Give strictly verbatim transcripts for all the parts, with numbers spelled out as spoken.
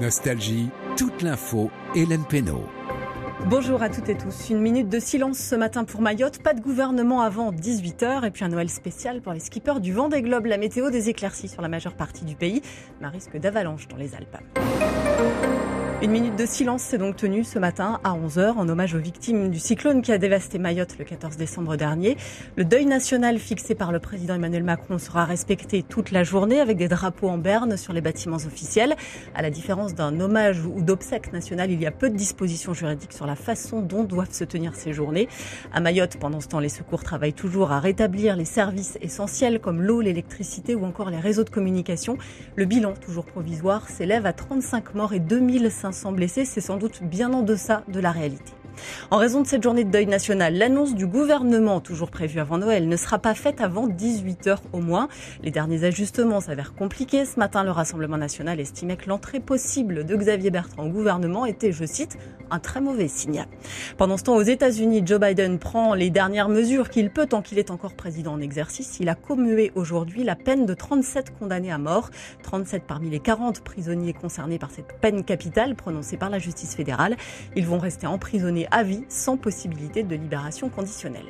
Nostalgie, toute l'info, Hélène Pénaud. Bonjour à toutes et tous. Une minute de silence ce matin pour Mayotte. Pas de gouvernement avant dix-huit heures et puis un Noël spécial pour les skippers du Vendée Globe. La météo, des éclaircies sur la majeure partie du pays, mais un risque d'avalanche dans les Alpes. Une minute de silence s'est donc tenue ce matin à onze heures en hommage aux victimes du cyclone qui a dévasté Mayotte le quatorze décembre dernier. Le deuil national fixé par le président Emmanuel Macron sera respecté toute la journée avec des drapeaux en berne sur les bâtiments officiels. À la différence d'un hommage ou d'obsèques nationales, il y a peu de dispositions juridiques sur la façon dont doivent se tenir ces journées. À Mayotte, pendant ce temps, les secours travaillent toujours à rétablir les services essentiels comme l'eau, l'électricité ou encore les réseaux de communication. Le bilan, toujours provisoire, s'élève à trente-cinq morts et deux mille cinq cents blessés, c'est sans doute bien en deçà de la réalité. En raison de cette journée de deuil national, l'annonce du gouvernement, toujours prévue avant Noël, ne sera pas faite avant dix-huit heures au moins. Les derniers ajustements s'avèrent compliqués. Ce matin, le Rassemblement national estimait que l'entrée possible de Xavier Bertrand au gouvernement était, je cite, un très mauvais signe. Pendant ce temps, aux États-Unis, Joe Biden prend les dernières mesures qu'il peut tant qu'il est encore président en exercice. Il a commué aujourd'hui la peine de trente-sept condamnés à mort, trente-sept parmi les quarante prisonniers concernés par cette peine capitale prononcée par la justice fédérale. Ils vont rester emprisonnés à vie sans possibilité de libération conditionnelle.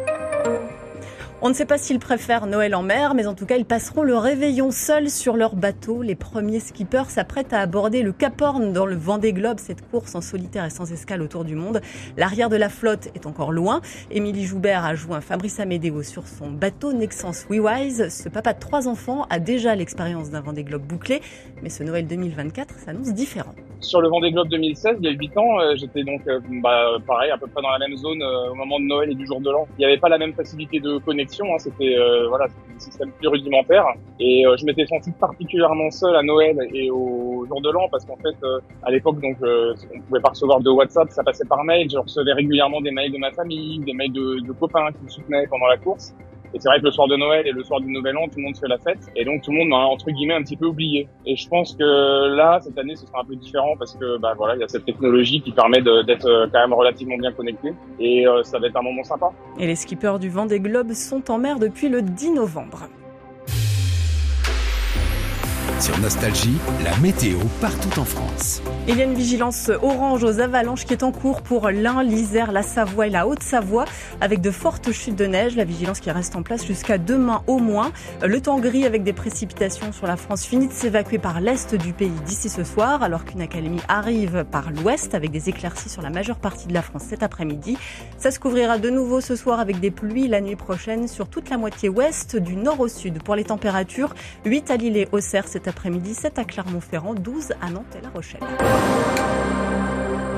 On ne sait pas s'ils préfèrent Noël en mer, mais en tout cas, ils passeront le réveillon seuls sur leur bateau. Les premiers skippers s'apprêtent à aborder le Cap Horn dans le Vendée Globe, cette course en solitaire et sans escale autour du monde. L'arrière de la flotte est encore loin. Émilie Joubert a joint Fabrice Amédéo sur son bateau Nexans WeWise. Ce papa de trois enfants a déjà l'expérience d'un Vendée Globe bouclé, mais ce Noël deux mille vingt-quatre s'annonce différent. Sur le Vendée Globe deux mille seize, il y a huit ans, euh, j'étais donc euh, bah, pareil, à peu près dans la même zone euh, au moment de Noël et du jour de l'an. Il n'y avait pas la même facilité de connexion, hein, c'était euh, voilà, c'était des systèmes plus rudimentaires. Et euh, je m'étais senti particulièrement seul à Noël et au jour de l'an parce qu'en fait, euh, à l'époque, donc, euh, on pouvait pas recevoir de WhatsApp, ça passait par mail. Je recevais régulièrement des mails de ma famille, des mails de, de copains qui me soutenaient pendant la course. Et c'est vrai que le soir de Noël et le soir du Nouvel An, tout le monde fait la fête. Et donc, tout le monde m'a, entre guillemets, un petit peu oublié. Et je pense que là, cette année, ce sera un peu différent parce que, bah voilà, il y a cette technologie qui permet de, d'être quand même relativement bien connecté. Et euh, ça va être un moment sympa. Et les skippers du Vendée Globe sont en mer depuis le dix novembre. Sur Nostalgie, la météo partout en France. Il y a une vigilance orange aux avalanches qui est en cours pour l'Ain, l'Isère, la Savoie et la Haute-Savoie avec de fortes chutes de neige. La vigilance qui reste en place jusqu'à demain au moins. Le temps gris avec des précipitations sur la France finit de s'évacuer par l'est du pays d'ici ce soir alors qu'une accalmie arrive par l'ouest avec des éclaircies sur la majeure partie de la France cet après-midi. Ça se couvrira de nouveau ce soir avec des pluies la nuit prochaine sur toute la moitié ouest du nord au sud. Pour les températures, huit à Lille et Auxerre cet après-midi, sept à Clermont-Ferrand, douze à Nantes et La Rochelle.